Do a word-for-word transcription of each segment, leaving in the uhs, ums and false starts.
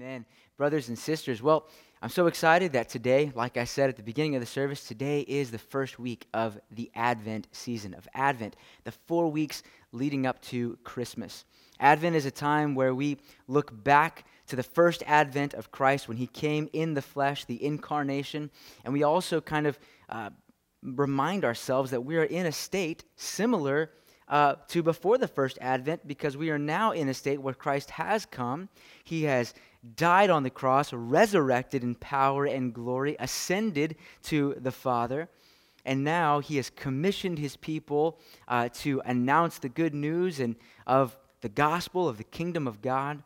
Amen. Brothers and sisters, well, I'm so excited that today, like I said at the beginning of the service, today is the first week of the Advent season, of Advent, the four weeks leading up to Christmas. Advent is a time where we look back to the first advent of Christ when he came in the flesh, the incarnation, and we also kind of uh, remind ourselves that we are in a state similar uh, to before the first advent, because we are now in a state where Christ has come. He has died on the cross, resurrected in power and glory, ascended to the Father, and now he has commissioned his people uh, to announce the good news and of the gospel of the kingdom of God.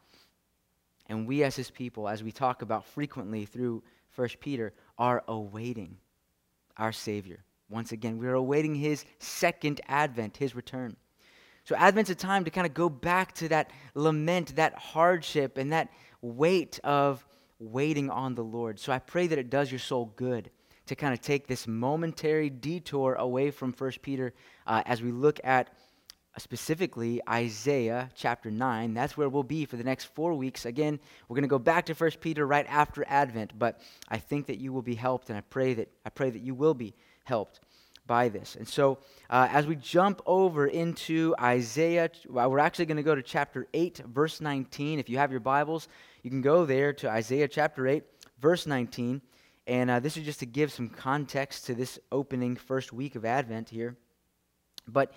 And we as his people, as we talk about frequently through First Peter, are awaiting our Savior. Once again, we are awaiting his second advent, his return. So Advent's a time to kind of go back to that lament, that hardship, and that weight of waiting on the Lord. So I pray that it does your soul good to kind of take this momentary detour away from First Peter uh, as we look at specifically Isaiah chapter nine. That's where we'll be for the next four weeks. Again, we're going to go back to First Peter right after Advent, but I think that you will be helped, and I pray that I pray that you will be helped by this. And so uh, as we jump over into Isaiah, well, we're actually going to go to chapter eight, verse nineteen. If you have your Bibles, you can go there to Isaiah chapter eight, verse nineteen. And uh, this is just to give some context to this opening first week of Advent here. But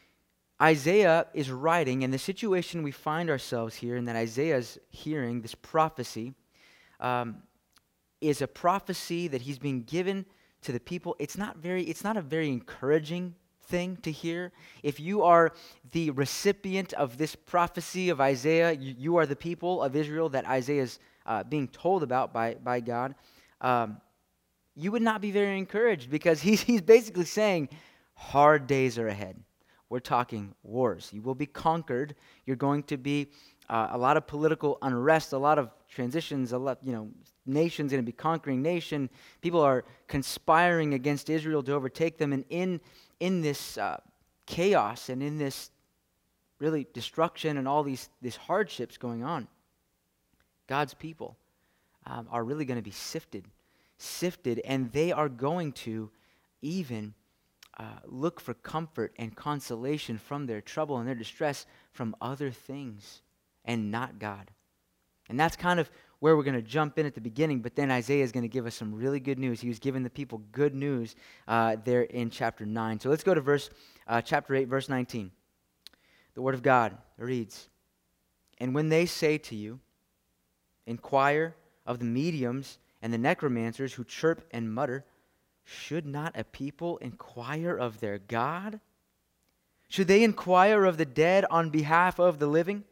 Isaiah is writing, and the situation we find ourselves here, and that Isaiah's hearing, this prophecy, um, is a prophecy that he's being given to the people. It's not very, it's not a very encouraging thing to hear. If you are the recipient of this prophecy of Isaiah, you, you are the people of Israel that Isaiah is uh, being told about by, by God, um, you would not be very encouraged, because he's, he's basically saying hard days are ahead. We're talking wars. You will be conquered. You're going to be uh, a lot of political unrest, a lot of transitions, a lot, you know, nation's going to be conquering nation. People are conspiring against Israel to overtake them. And in, in this uh, chaos and in this really destruction and all these, these hardships going on, God's people um, are really going to be sifted, sifted, and they are going to even Uh, look for comfort and consolation from their trouble and their distress from other things and not God. And that's kind of where we're going to jump in at the beginning, but then Isaiah is going to give us some really good news. He was giving the people good news uh, there in chapter nine. So let's go to verse uh, chapter eight, verse nineteen. The word of God reads, "And when they say to you, inquire of the mediums and the necromancers who chirp and mutter, should not a people inquire of their God? Should they inquire of the dead on behalf of the living?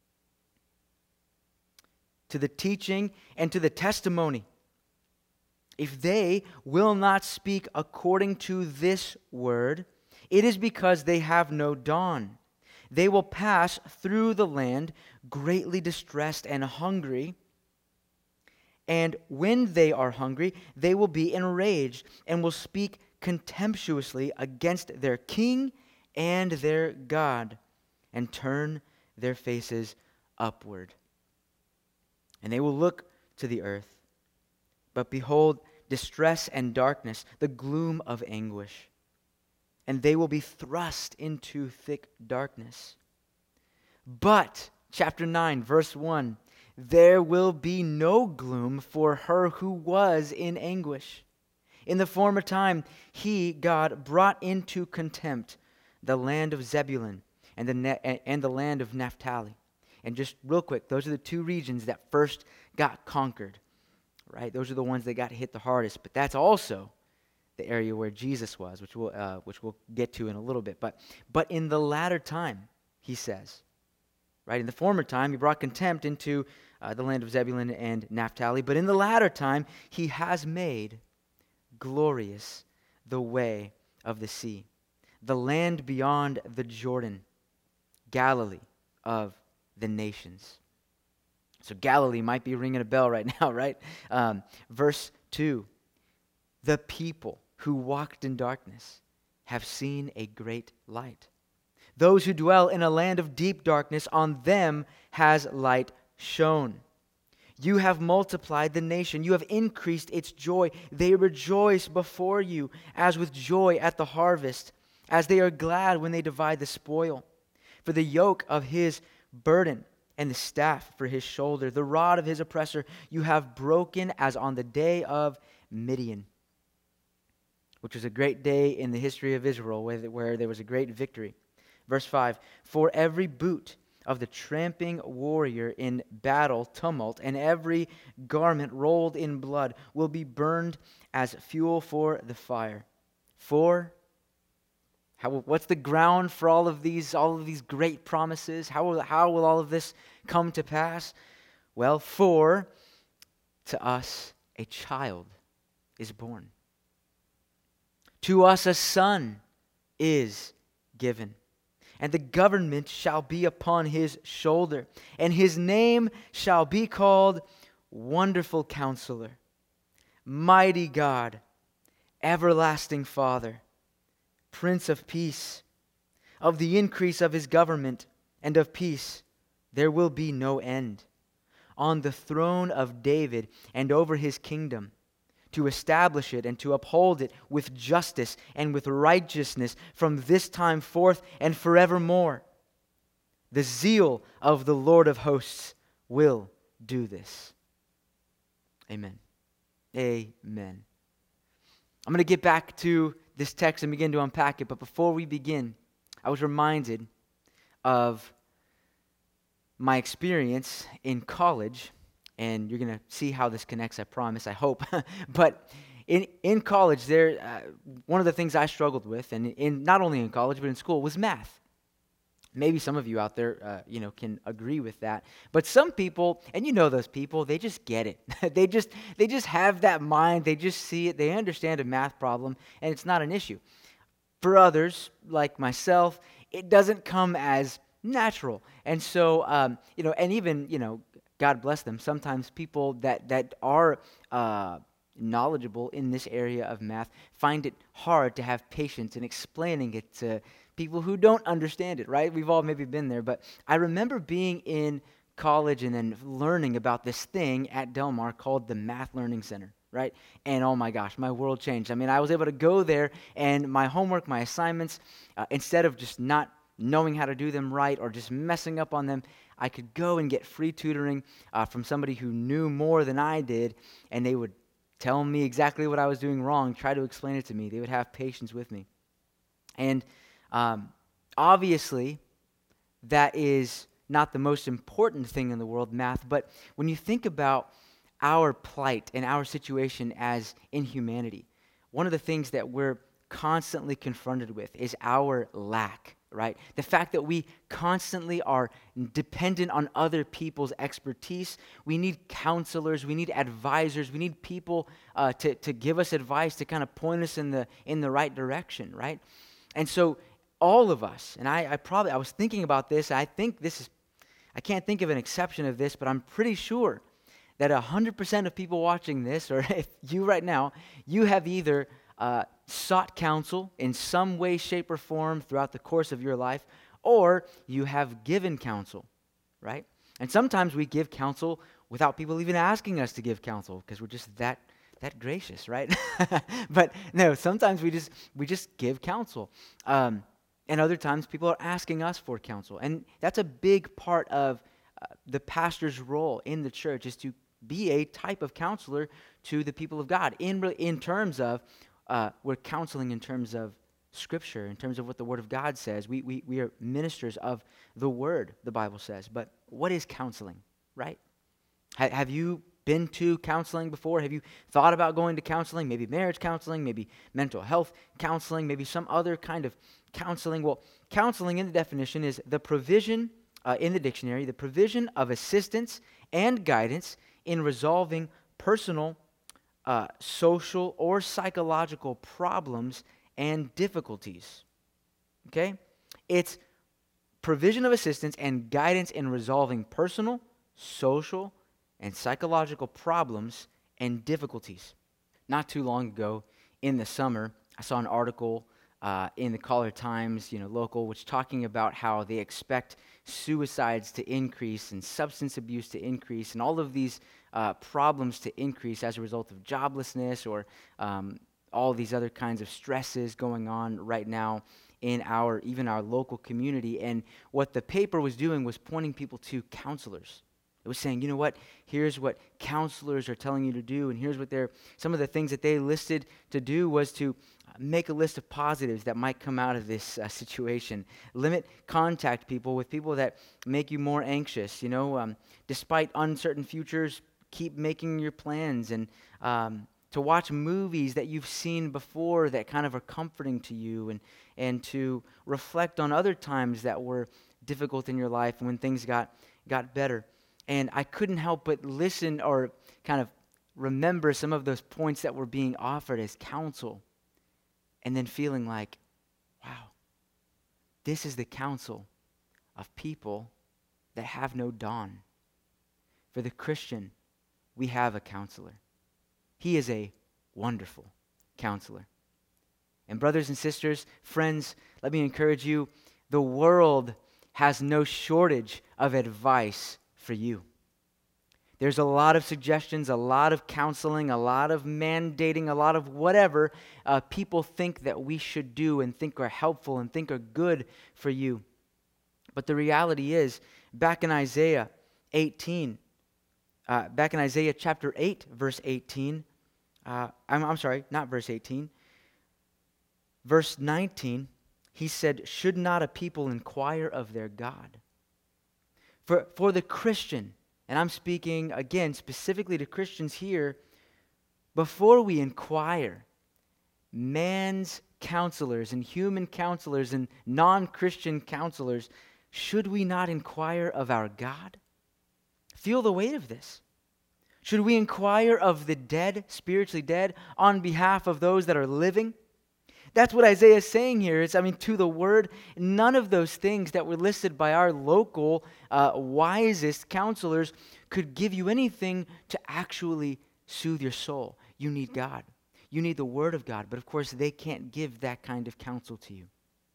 To the teaching and to the testimony. If they will not speak according to this word, it is because they have no dawn. They will pass through the land greatly distressed and hungry. And when they are hungry, they will be enraged and will speak contemptuously against their king and their God and turn their faces upward. And they will look to the earth, but behold, distress and darkness, the gloom of anguish. And they will be thrust into thick darkness. But," chapter nine, verse one, "there will be no gloom for her who was in anguish. In the former time, he, God, brought into contempt the land of Zebulun and the, ne- and the land of Naphtali." And just real quick, those are the two regions that first got conquered, right? Those are the ones that got hit the hardest. But that's also the area where Jesus was, which we'll, uh, which we'll get to in a little bit. But, but in the latter time, he says, right? In the former time, he brought contempt into Uh, the land of Zebulun and Naphtali. But in the latter time, he has made glorious the way of the sea, the land beyond the Jordan, Galilee of the nations. So Galilee might be ringing a bell right now, right? Um, verse two, "The people who walked in darkness have seen a great light. Those who dwell in a land of deep darkness, on them has light shone. You have multiplied the nation. You have increased its joy. They rejoice before you as with joy at the harvest, as they are glad when they divide the spoil. For the yoke of his burden and the staff for his shoulder, the rod of his oppressor, you have broken as on the day of Midian, which was a great day in the history of Israel, where, where there was a great victory. Verse five, for every boot of the tramping warrior in battle tumult, and every garment rolled in blood will be burned as fuel for the fire. For how, what's the ground for all of these, all of these great promises? How will, how will all of this come to pass? Well, for to us a child is born. To us a son is given. And the government shall be upon his shoulder, and his name shall be called Wonderful Counselor, Mighty God, Everlasting Father, Prince of Peace. Of the increase of his government and of peace there will be no end, on the throne of David and over his kingdom, to establish it and to uphold it with justice and with righteousness from this time forth and forevermore. The zeal of the Lord of hosts will do this. Amen. Amen. I'm going to get back to this text and begin to unpack it, but before we begin, I was reminded of my experience in college. And you're going to see how this connects, I promise, I hope. But in in college, there uh, one of the things I struggled with, and in not only in college, but in school, was math. Maybe some of you out there, uh, you know, can agree with that. But some people, and you know those people, they just get it. they just they just have that mind. They just see it. They understand a math problem, and it's not an issue. For others, like myself, it doesn't come as natural. And so, um, you know, and even, you know, God bless them. Sometimes people that, that are uh, knowledgeable in this area of math find it hard to have patience in explaining it to people who don't understand it, right? We've all maybe been there. But I remember being in college and then learning about this thing at Del Mar called the Math Learning Center, right? And oh my gosh, my world changed. I mean, I was able to go there and my homework, my assignments, uh, instead of just not knowing how to do them right or just messing up on them, I could go and get free tutoring uh, from somebody who knew more than I did, and they would tell me exactly what I was doing wrong, try to explain it to me. They would have patience with me. And um, obviously, that is not the most important thing in the world, math, but when you think about our plight and our situation as in humanity, one of the things that we're constantly confronted with is our lack. Right? The fact that we constantly are dependent on other people's expertise. We need counselors, we need advisors, we need people uh, to, to give us advice, to kind of point us in the in the right direction, right? And so all of us, and I, I probably, I was thinking about this, I think this is, I can't think of an exception of this, but I'm pretty sure that one hundred percent of people watching this, or if you right now, you have either Uh, sought counsel in some way, shape, or form throughout the course of your life, or you have given counsel, right? And sometimes we give counsel without people even asking us to give counsel because we're just that that gracious, right? But no, sometimes we just we just give counsel, um, and other times people are asking us for counsel, and that's a big part of uh, the pastor's role in the church is to be a type of counselor to the people of God in in terms of. Uh, we're counseling in terms of Scripture, in terms of what the Word of God says. We, we, we are ministers of the Word, the Bible says. But what is counseling, right? Ha- have you been to counseling before? Have you thought about going to counseling? Maybe marriage counseling, maybe mental health counseling, maybe some other kind of counseling. Well, counseling in the definition is the provision, uh, in the dictionary, the provision of assistance and guidance in resolving personal Uh, social or psychological problems and difficulties. Okay? It's provision of assistance and guidance in resolving personal, social, and psychological problems and difficulties. Not too long ago in the summer, I saw an article uh, in the Caller Times, you know, local, which talking about how they expect suicides to increase and substance abuse to increase and all of these uh, problems to increase as a result of joblessness or um, all these other kinds of stresses going on right now in our, even our local community. And what the paper was doing was pointing people to counselors. It was saying, you know what, here's what counselors are telling you to do, and here's what they're, some of the things that they listed to do was to make a list of positives that might come out of this uh, situation. Limit contact people with people that make you more anxious, you know, um, despite uncertain futures, keep making your plans, and um, to watch movies that you've seen before that kind of are comforting to you, and, and to reflect on other times that were difficult in your life when things got, got better. And I couldn't help but listen or kind of remember some of those points that were being offered as counsel, and then feeling like, wow, this is the counsel of people that have no dawn. For the Christian, we have a counselor. He is a wonderful counselor. And brothers and sisters, friends, let me encourage you, the world has no shortage of advice for you. There's a lot of suggestions, a lot of counseling, a lot of mandating, a lot of whatever uh, people think that we should do and think are helpful and think are good for you. But the reality is, back in Isaiah eighteen, uh, back in Isaiah chapter eight, verse eighteen, uh, I'm, I'm sorry, not verse eighteen, verse nineteen, he said, should not a people inquire of their God? For, for the Christian, and I'm speaking, again, specifically to Christians here, before we inquire, man's counselors and human counselors and non-Christian counselors, should we not inquire of our God? Feel the weight of this. Should we inquire of the dead, spiritually dead, on behalf of those that are living? That's what Isaiah is saying here. It's, I mean, to the word, none of those things that were listed by our local uh, wisest counselors could give you anything to actually soothe your soul. You need God. You need the word of God. But of course, they can't give that kind of counsel to you.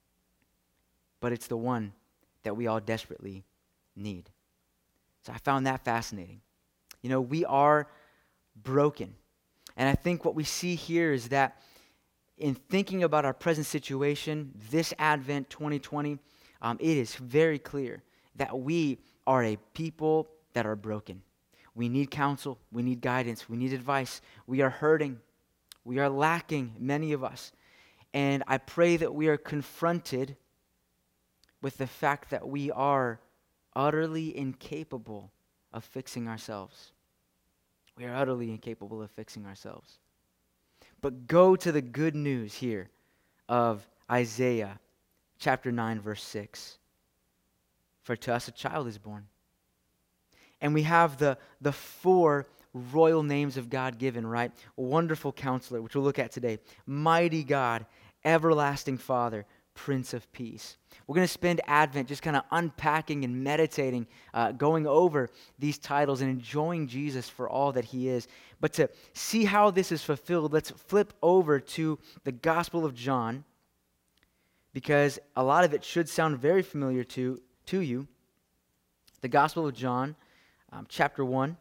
But it's the one that we all desperately need. So I found that fascinating. You know, we are broken. And I think what we see here is that in thinking about our present situation, this Advent twenty twenty, um, it is very clear that we are a people that are broken. We need counsel. We need guidance. We need advice. We are hurting. We are lacking, many of us. And I pray that we are confronted with the fact that we are utterly incapable of fixing ourselves. We are utterly incapable of fixing ourselves. But go to the good news here of Isaiah chapter nine, verse six. For to us a child is born. And we have the, the four royal names of God given, right? Wonderful Counselor, which we'll look at today. Mighty God, Everlasting Father, Prince of Peace. We're going to spend Advent just kind of unpacking and meditating, uh, going over these titles and enjoying Jesus for all that he is. But to see how this is fulfilled, let's flip over to the Gospel of John, because a lot of it should sound very familiar to, to you. The Gospel of John, um, chapter one,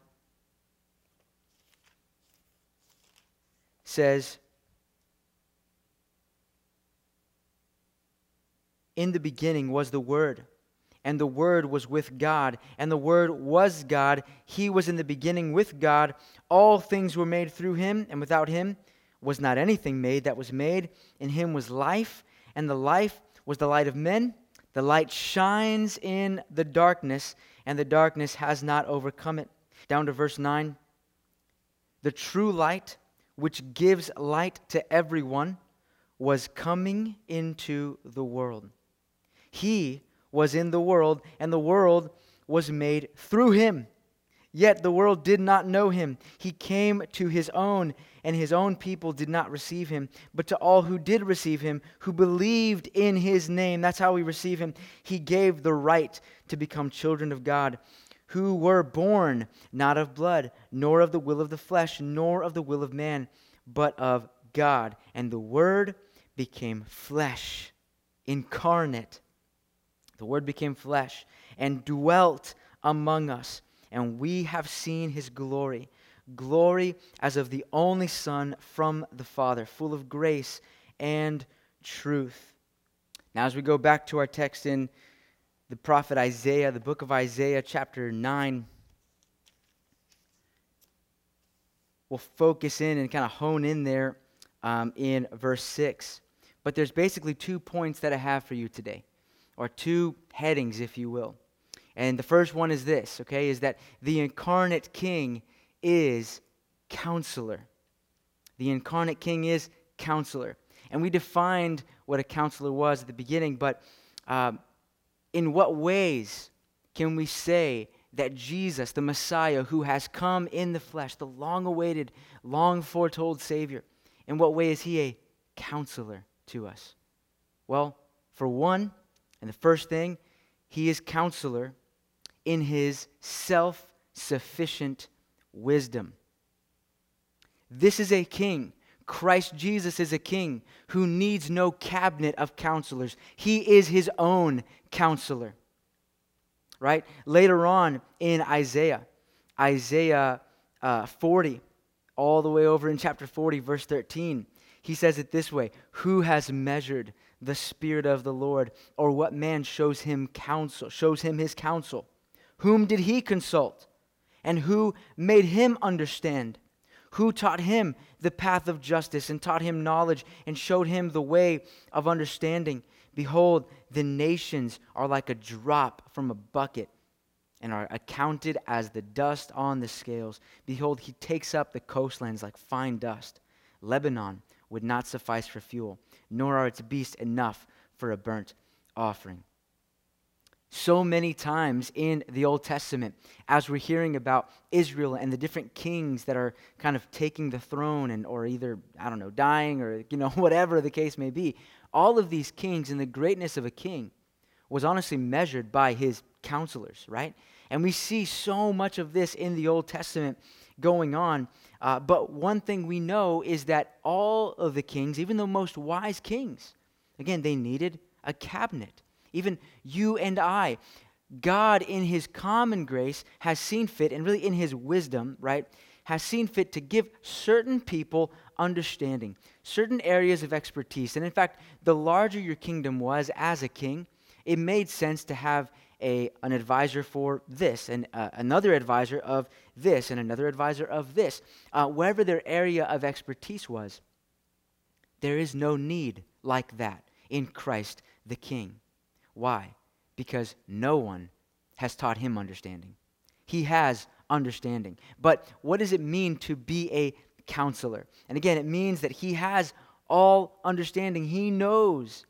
says, in the beginning was the Word, and the Word was with God, and the Word was God. He was in the beginning with God. All things were made through him, and without him was not anything made that was made. In him was life, and the life was the light of men. The light shines in the darkness, and the darkness has not overcome it. Down to verse nine. The true light, which gives light to everyone, was coming into the world. He was in the world, and the world was made through him. Yet the world did not know him. He came to his own, and his own people did not receive him. But to all who did receive him, who believed in his name, that's how we receive him, he gave the right to become children of God, who were born not of blood, nor of the will of the flesh, nor of the will of man, but of God. And the Word became flesh, incarnate. The Word became flesh and dwelt among us, and we have seen his glory, glory as of the only Son from the Father, full of grace and truth. Now, as we go back to our text in the prophet Isaiah, the book of Isaiah, chapter nine, we'll focus in and kind of hone in there um, in verse six. But there's basically two points that I have for you today, or two headings, if you will. And the first one is this, okay, is that the incarnate King is Counselor. The incarnate King is Counselor. And we defined what a counselor was at the beginning, but um, in what ways can we say that Jesus, the Messiah, who has come in the flesh, the long-awaited, long-foretold Savior, in what way is he a counselor to us? Well, for one, and the first thing, he is counselor in his self-sufficient wisdom. This is a king. Christ Jesus is a king who needs no cabinet of counselors. He is his own counselor. Right? Later on in Isaiah, Isaiah uh, forty, all the way over in chapter forty, verse thirteen, he says it this way: who has measured the Spirit of the Lord, or what man shows him counsel, shows him his counsel? Whom did he consult? And who made him understand? Who taught him the path of justice, and taught him knowledge, and showed him the way of understanding? Behold, the nations are like a drop from a bucket, and are accounted as the dust on the scales. Behold, he takes up the coastlands like fine dust. Lebanon would not suffice for fuel, nor are its beasts enough for a burnt offering. So many times in the Old Testament, as we're hearing about Israel and the different kings that are kind of taking the throne, and or either, I don't know, dying, or, you know, whatever the case may be, all of these kings and the greatness of a king was honestly measured by his counselors, right? And we see so much of this in the Old Testament going on. Uh, but one thing we know is that all of the kings, even the most wise kings, again, they needed a cabinet. Even you and I, God in his common grace has seen fit, and really in his wisdom, right, has seen fit to give certain people understanding, certain areas of expertise. And in fact, the larger your kingdom was as a king, it made sense to have a an advisor for this, and uh, another advisor of this, and another advisor of this. Uh, wherever their area of expertise was, there is no need like that in Christ the King. Why? Because no one has taught him understanding. He has understanding. But what does it mean to be a counselor? And again, it means that he has all understanding. He knows.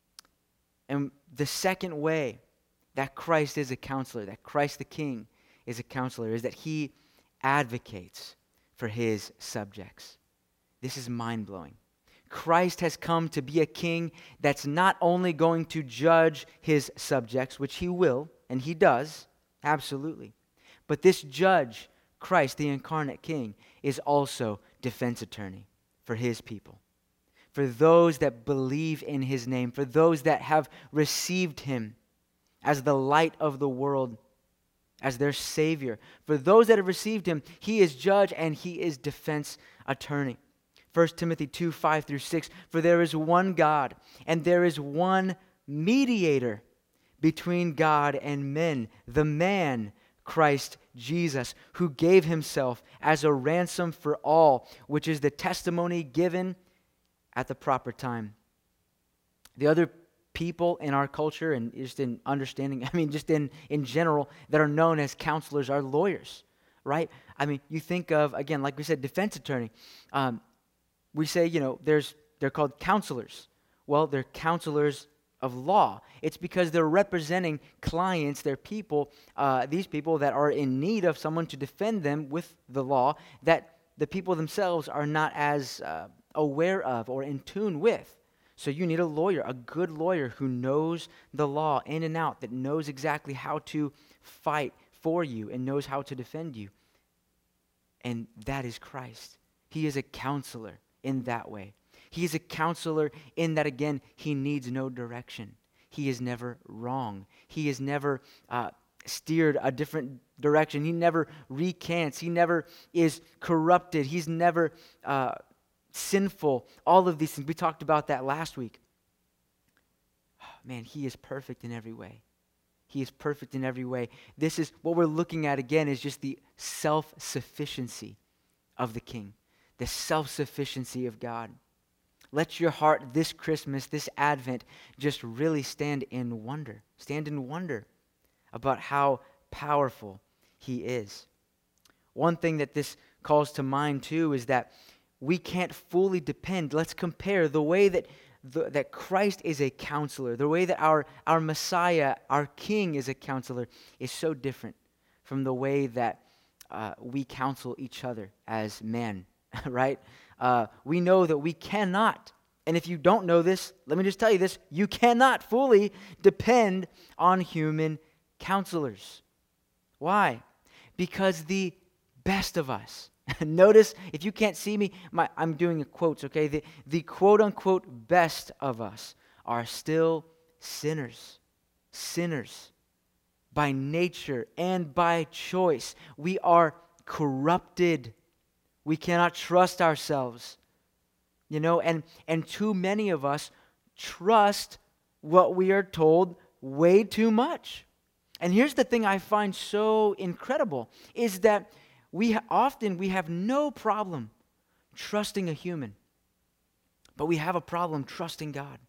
And the second way that Christ is a counselor, that Christ the King is a counselor, is that he advocates for his subjects. This is mind-blowing. Christ has come to be a king that's not only going to judge his subjects, which he will, and he does, absolutely. But this judge, Christ, the incarnate king, is also defense attorney for his people. For those that believe in his name, for those that have received him as the light of the world, as their Savior. For those that have received him, he is judge and he is defense attorney. First Timothy two, five through six, for there is one God, and there is one mediator between God and men, the man, Christ Jesus, who gave himself as a ransom for all, which is the testimony given at the proper time. The other people in our culture, and just in understanding, I mean, just in, in general, that are known as counselors are lawyers, right? I mean, you think of, again, like we said, defense attorney. Um, we say, you know, there's they're called counselors. Well, they're counselors of law. It's because they're representing clients, they're people, uh, these people that are in need of someone to defend them with the law that the people themselves are not as uh, aware of or in tune with. So you need a lawyer, a good lawyer who knows the law in and out, that knows exactly how to fight for you and knows how to defend you. And that is Christ. He is a counselor in that way. He is a counselor in that, again, he needs no direction. He is never wrong. He is never uh, steered a different direction. He never recants. He never is corrupted. He's never uh, sinful. All of these things. We talked about that last week. Man, he is perfect in every way. He is perfect in every way. This is what we're looking at again, is just the self-sufficiency of the King, the self-sufficiency of God. Let your heart this Christmas, this Advent, just really stand in wonder. Stand in wonder about how powerful he is. One thing that this calls to mind too is that we can't fully depend. Let's compare the way that the, that Christ is a counselor, the way that our, our Messiah, our King is a counselor, is so different from the way that uh, we counsel each other as men, right? Uh, we know that we cannot, and if you don't know this, let me just tell you this, you cannot fully depend on human counselors. Why? Because the best of us, notice, if you can't see me, my, I'm doing quotes, okay? The, the quote-unquote best of us are still sinners. Sinners. By nature and by choice. We are corrupted. We cannot trust ourselves. You know, and, and too many of us trust what we are told way too much. And here's the thing I find so incredible, is that we ha- often we have no problem trusting a human, but we have a problem trusting God.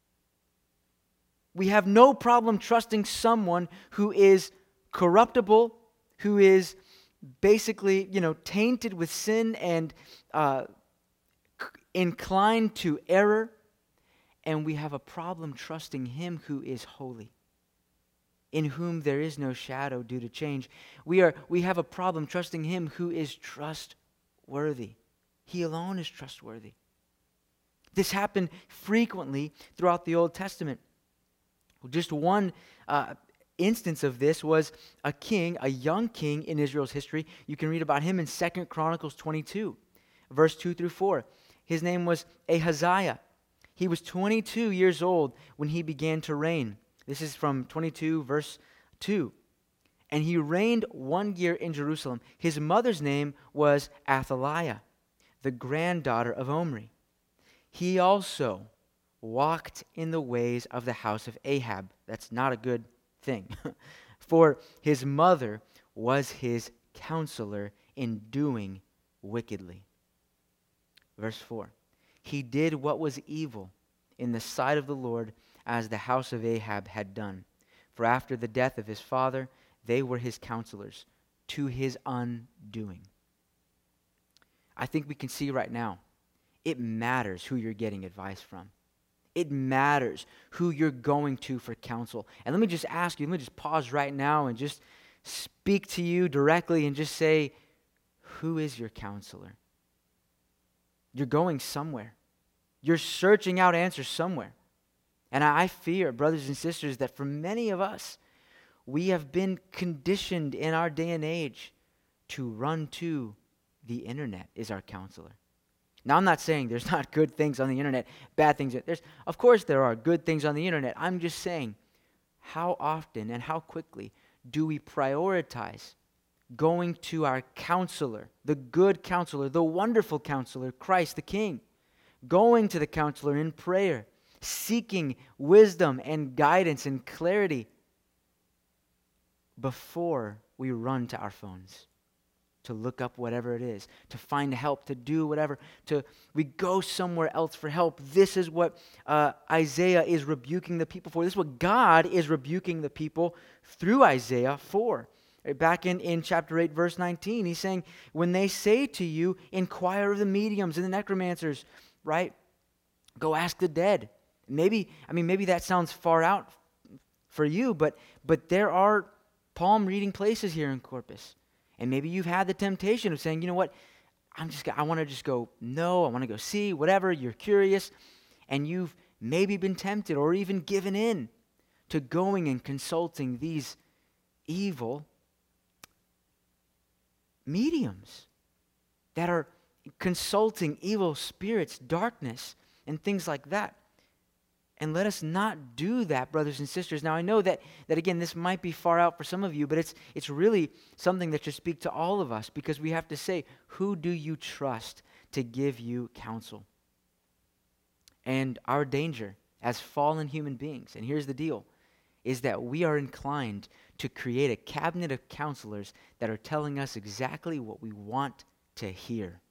We have no problem trusting someone who is corruptible, who is basically, you know, tainted with sin and uh, c- inclined to error, and we have a problem trusting him who is holy, in whom there is no shadow due to change. We are we have a problem trusting him who is trustworthy. He alone is trustworthy. This happened frequently throughout the Old Testament. Just one uh, instance of this was a king, a young king in Israel's history. You can read about him in Second Chronicles twenty-two, verse two through four. His name was Ahaziah. He was twenty-two years old when he began to reign. This is from twenty-two, verse two. And he reigned one year in Jerusalem. His mother's name was Athaliah, the granddaughter of Omri. He also walked in the ways of the house of Ahab. That's not a good thing. For his mother was his counselor in doing wickedly. Verse four. He did what was evil in the sight of the Lord, as the house of Ahab had done. For after the death of his father, they were his counselors, to his undoing. I think we can see right now, it matters who you're getting advice from. It matters who you're going to for counsel. And let me just ask you, let me just pause right now and just speak to you directly and just say, who is your counselor? You're going somewhere. You're searching out answers somewhere. And I fear, brothers and sisters, that for many of us, we have been conditioned in our day and age to run to the internet as our counselor. Now, I'm not saying there's not good things on the internet, bad things. There's, of course there are good things on the internet. I'm just saying, how often and how quickly do we prioritize going to our counselor, the good counselor, the wonderful counselor, Christ the King, going to the counselor in prayer, seeking wisdom and guidance and clarity before we run to our phones to look up whatever it is, to find help, to do whatever, to we go somewhere else for help. This is what uh, Isaiah is rebuking the people for. This is what God is rebuking the people through Isaiah for. Back in, in chapter eight, verse nineteen, he's saying, when they say to you, inquire of the mediums and the necromancers, right? Go ask the dead. Maybe, I mean, maybe that sounds far out for you, but but there are palm reading places here in Corpus. And maybe you've had the temptation of saying, you know what, I'm just, I want to just go, no, I want to go see, whatever, you're curious, and you've maybe been tempted or even given in to going and consulting these evil mediums that are consulting evil spirits, darkness. and things like that. And let us not do that, brothers and sisters. Now, I know that, that again, this might be far out for some of you, but it's it's really something that should speak to all of us, because we have to say, who do you trust to give you counsel? And our danger as fallen human beings, and here's the deal, is that we are inclined to create a cabinet of counselors that are telling us exactly what we want to hear.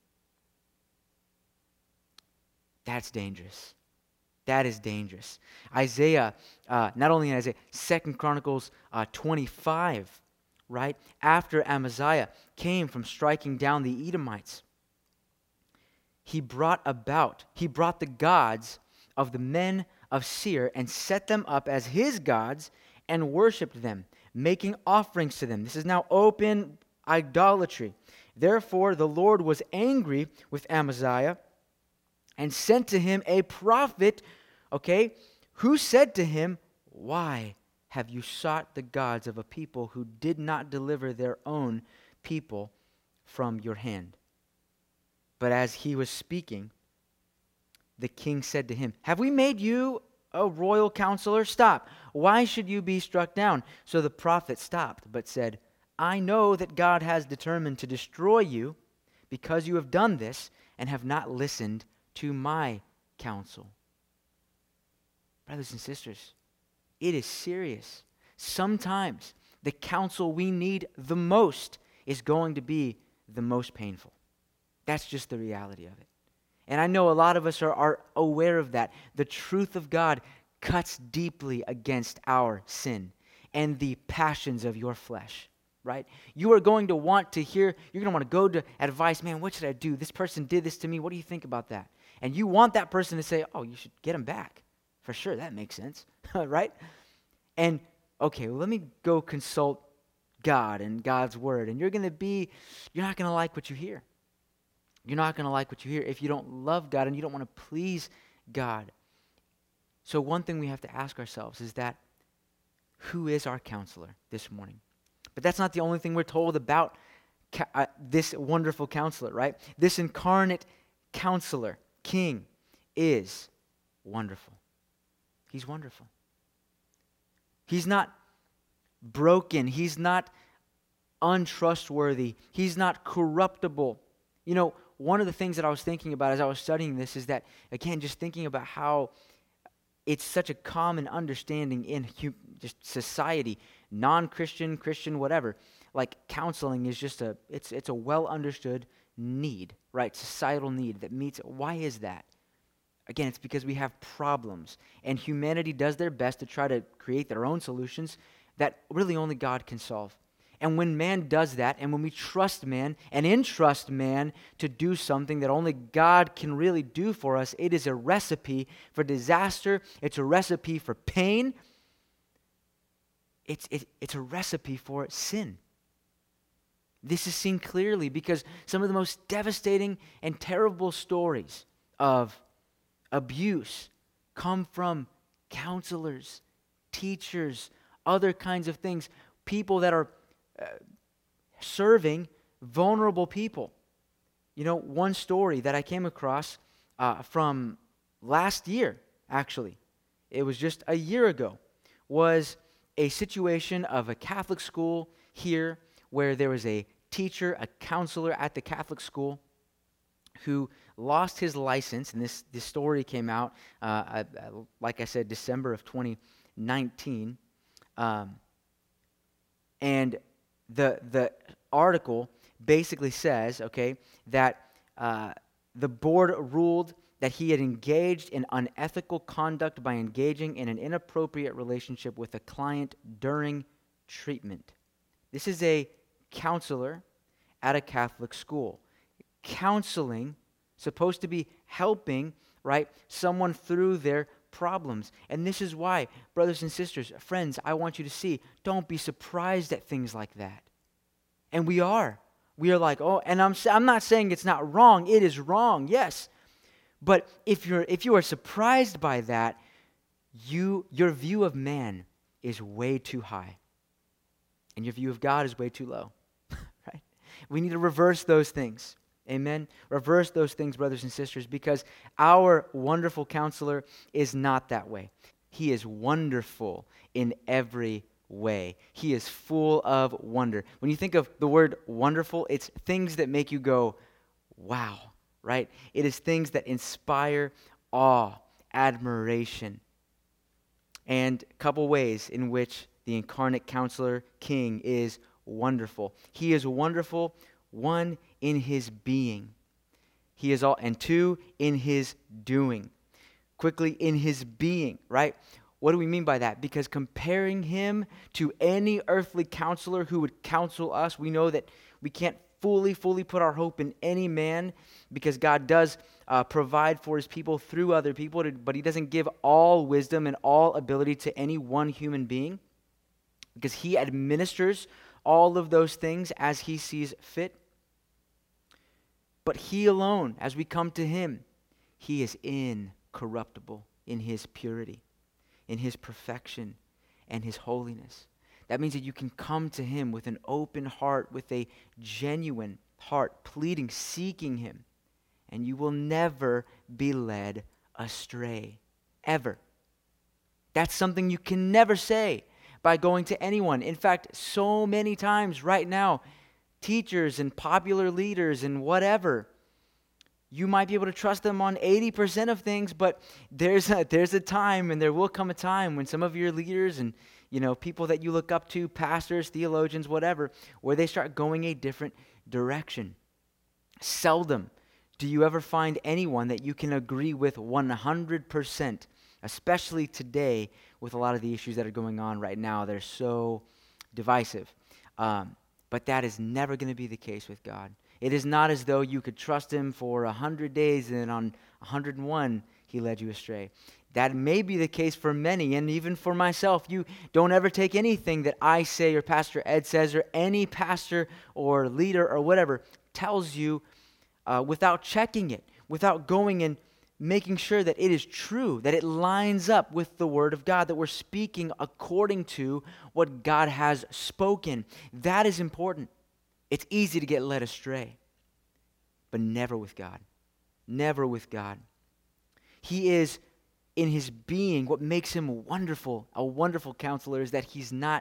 That's dangerous. That is dangerous. Isaiah, uh, not only in Isaiah, Second Chronicles uh, twenty-five, right? After Amaziah came from striking down the Edomites, he brought about, he brought the gods of the men of Seir and set them up as his gods and worshipped them, making offerings to them. This is now open idolatry. Therefore, the Lord was angry with Amaziah and sent to him a prophet, okay, who said to him, why have you sought the gods of a people who did not deliver their own people from your hand? But as he was speaking, the king said to him, have we made you a royal counselor? Stop. Why should you be struck down? So the prophet stopped, but said, I know that God has determined to destroy you because you have done this and have not listened to my counsel. Brothers and sisters, it is serious. Sometimes the counsel we need the most is going to be the most painful. That's just the reality of it. And I know a lot of us are, are aware of that. The truth of God cuts deeply against our sin and the passions of your flesh, right? You are going to want to hear, you're going to want to go to advice, man, what should I do? This person did this to me. What do you think about that? And you want that person to say, oh, you should get him back. For sure, that makes sense, right? And, okay, well, let me go consult God and God's word. And you're going to be, you're not going to like what you hear. You're not going to like what you hear if you don't love God and you don't want to please God. So one thing we have to ask ourselves is that, who is our counselor this morning? But that's not the only thing we're told about ca- uh, this wonderful counselor, right? This incarnate counselor, king, is wonderful. He's wonderful. He's not broken. He's not untrustworthy. He's not corruptible. You know, one of the things that I was thinking about as I was studying this is that, again, just thinking about how it's such a common understanding in hu- just society, non-Christian, Christian, whatever. Like counseling is just a, it's it's a well-understood need, right? Societal need that meets. Why is that? Again, it's because we have problems, and humanity does their best to try to create their own solutions that really only God can solve. And when man does that, and when we trust man and entrust man to do something that only God can really do for us, it is a recipe for disaster. It's a recipe for pain. It's, it, it's a recipe for sin. This is seen clearly because some of the most devastating and terrible stories of abuse come from counselors, teachers, other kinds of things, people that are uh, serving vulnerable people. You know, one story that I came across uh, from last year, actually, it was just a year ago, was a situation of a Catholic school here where there was a teacher, a counselor at the Catholic school who lost his license, and this, this story came out, uh, uh, like I said, December of twenty nineteen, um, and the the article basically says, okay, that uh, the board ruled that he had engaged in unethical conduct by engaging in an inappropriate relationship with a client during treatment. This is a counselor at a Catholic school. Counseling, supposed to be helping, right, someone through their problems. And this is why, brothers and sisters, friends, I want you to see, don't be surprised at things like that. And we are. We are like, oh, and I'm I'm not saying it's not wrong. It is wrong, yes. But if you're if you are surprised by that, you your view of man is way too high. And your view of God is way too low. Right? We need to reverse those things. Amen? Reverse those things, brothers and sisters, because our wonderful counselor is not that way. He is wonderful in every way. He is full of wonder. When you think of the word wonderful, it's things that make you go, wow, right? It is things that inspire awe, admiration. And a couple ways in which the incarnate counselor king is wonderful. He is wonderful, one, in his being. He is all, and two, in his doing. Quickly, in his being, right? What do we mean by that? Because comparing him to any earthly counselor who would counsel us, we know that we can't fully, fully put our hope in any man, because God does uh, provide for his people through other people, to, but he doesn't give all wisdom and all ability to any one human being, because he administers all of those things as he sees fit. But he alone, as we come to him, he is incorruptible in his purity, in his perfection, and his holiness. That means that you can come to him with an open heart, with a genuine heart, pleading, seeking him, and you will never be led astray, ever. That's something you can never say by going to anyone. In fact, so many times right now, teachers and popular leaders and whatever, you might be able to trust them on eighty percent of things, but there's a, there's a time, and there will come a time when some of your leaders and, you know, people that you look up to, pastors, theologians, whatever, where they start going a different direction. Seldom do you ever find anyone that you can agree with one hundred percent, especially today with a lot of the issues that are going on right now. They're so divisive. Um, but that is never going to be the case with God. It is not as though you could trust him for one hundred days and on one hundred one he led you astray. That may be the case for many, and even for myself. You don't ever take anything that I say or Pastor Ed says or any pastor or leader or whatever tells you uh, without checking it, without going and making sure that it is true, that it lines up with the Word of God, that we're speaking according to what God has spoken. That is important. It's easy to get led astray, but never with God. Never with God. He is, in his being, what makes him wonderful, a wonderful counselor, is that he's not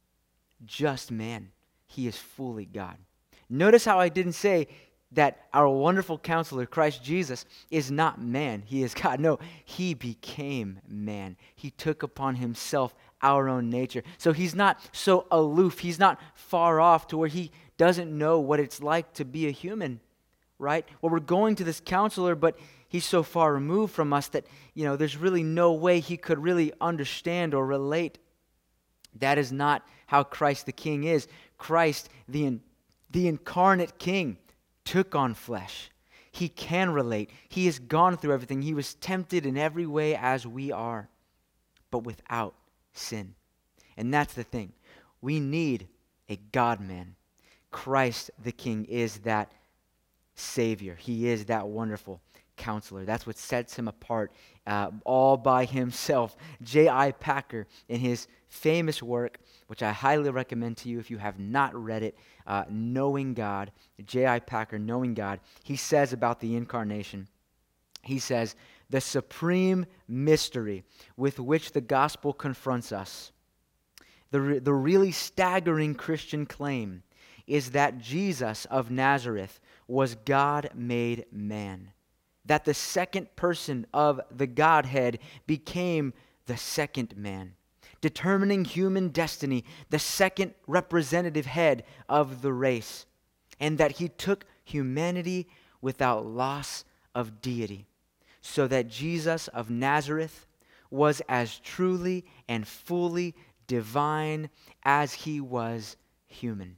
just man. He is fully God. Notice how I didn't say that our wonderful counselor, Christ Jesus, is not man. He is God. No, he became man. He took upon himself our own nature. So he's not so aloof. He's not far off to where he doesn't know what it's like to be a human, right? Well, we're going to this counselor, but he's so far removed from us that, you know, there's really no way he could really understand or relate. That is not how Christ the King is. Christ, the, the incarnate King, took on flesh. He can relate. He has gone through everything. He was tempted in every way as we are, but without sin. And that's the thing. We need a God-man. Christ the King is that Savior. He is that wonderful counselor. That's what sets him apart uh, all by himself. J I Packer, in his famous work, which I highly recommend to you if you have not read it, uh, Knowing God, J I Packer, Knowing God, he says about the incarnation, he says, the supreme mystery with which the gospel confronts us, the, re- the really staggering Christian claim, is that Jesus of Nazareth was God made man. That the second person of the Godhead became the second man, determining human destiny, the second representative head of the race, and that he took humanity without loss of deity, so that Jesus of Nazareth was as truly and fully divine as he was human.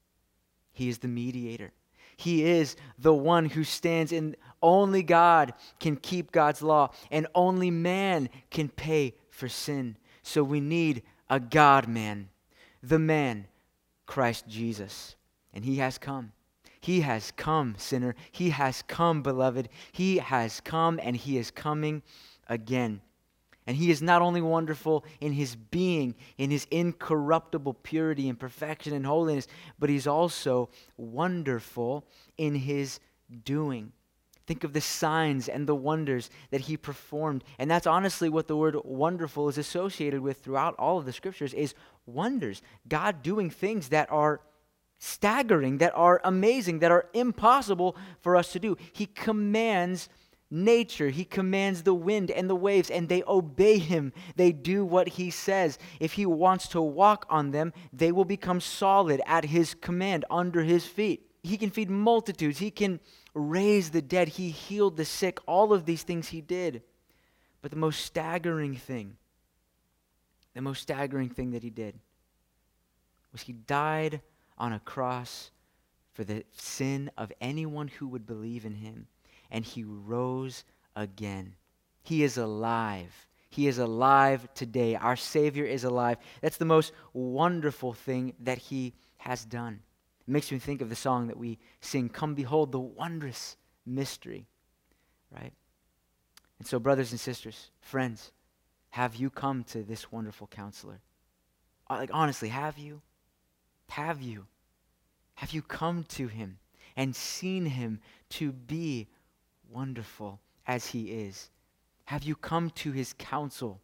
He is the mediator. He is the one who stands in. Only God can keep God's law, and only man can pay for sin. So we need a God-man, the man, Christ Jesus. And he has come. He has come, sinner. He has come, beloved. He has come, and he is coming again. And he is not only wonderful in his being, in his incorruptible purity and perfection and holiness, but he's also wonderful in his doing. Think of the signs and the wonders that he performed. And that's honestly what the word wonderful is associated with throughout all of the scriptures, is wonders. God doing things that are staggering, that are amazing, that are impossible for us to do. He commands nature. He commands the wind and the waves, and they obey him. They do what he says. If he wants to walk on them, they will become solid at his command, under his feet. He can feed multitudes. He can raise the dead. He healed the sick. All of these things he did. But the most staggering thing, the most staggering thing that he did was he died on a cross for the sin of anyone who would believe in him. And he rose again. He is alive. He is alive today. Our Savior is alive. That's the most wonderful thing that he has done. It makes me think of the song that we sing, "Come Behold the Wondrous Mystery," right? And so, brothers and sisters, friends, have you come to this wonderful counselor? Like, honestly, have you? Have you? Have you come to him and seen him to be wonderful as he is? Have you come to his counsel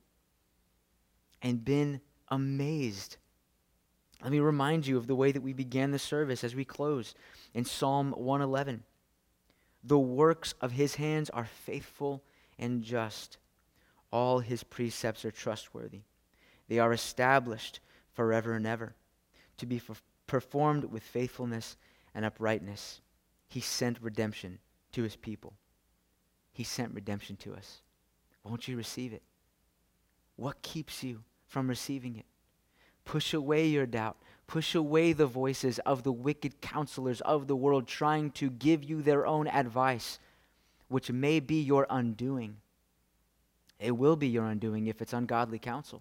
and been amazed? Let me remind you of the way that we began the service as we close in Psalm one eleven. The works of his hands are faithful and just. All his precepts are trustworthy. They are established forever and ever, to be f- performed with faithfulness and uprightness. He sent redemption to his people. He sent redemption to us. Won't you receive it? What keeps you from receiving it? Push away your doubt. Push away the voices of the wicked counselors of the world trying to give you their own advice, which may be your undoing. It will be your undoing if it's ungodly counsel.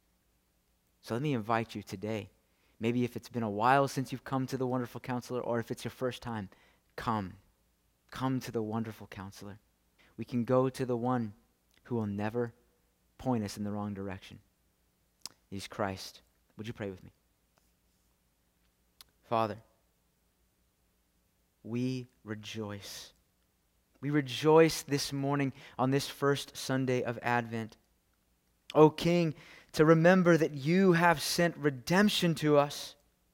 So let me invite you today. Maybe if it's been a while since you've come to the wonderful counselor, or if it's your first time, come. Come to the wonderful counselor. We can go to the one who will never point us in the wrong direction. He's Christ. Would you pray with me? Father, we rejoice. We rejoice this morning on this first Sunday of Advent. O King, to remember that you have sent redemption to us.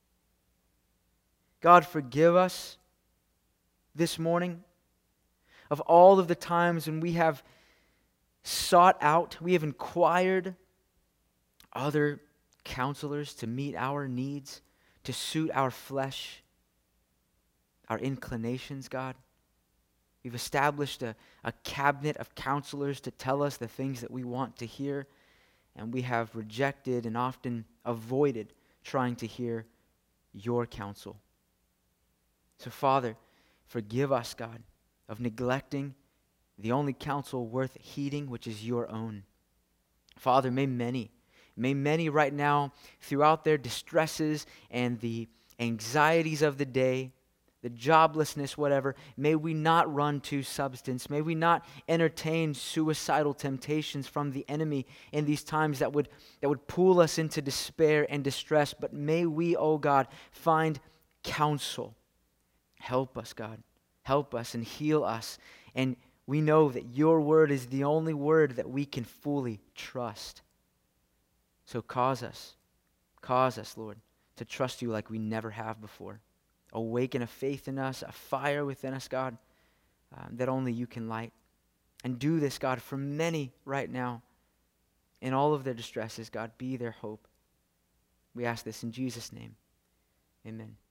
God, forgive us this morning of all of the times when we have sought out, we have inquired other counselors to meet our needs, to suit our flesh, our inclinations, God. We've established a, a cabinet of counselors to tell us the things that we want to hear, and we have rejected and often avoided trying to hear your counsel. So, Father, forgive us, God, of neglecting the only counsel worth heeding, which is your own. Father, may many, may many right now, throughout their distresses and the anxieties of the day, the joblessness, whatever, may we not run to substance. May we not entertain suicidal temptations from the enemy in these times that would, that would pull us into despair and distress. But may we, oh God, find counsel. Help us, God. Help us and heal us. And we know that your word is the only word that we can fully trust. So cause us, cause us, Lord, to trust you like we never have before. Awaken a faith in us, a fire within us, God, um, that only you can light. And do this, God, for many right now. In all of their distresses, God, be their hope. We ask this in Jesus' name. Amen.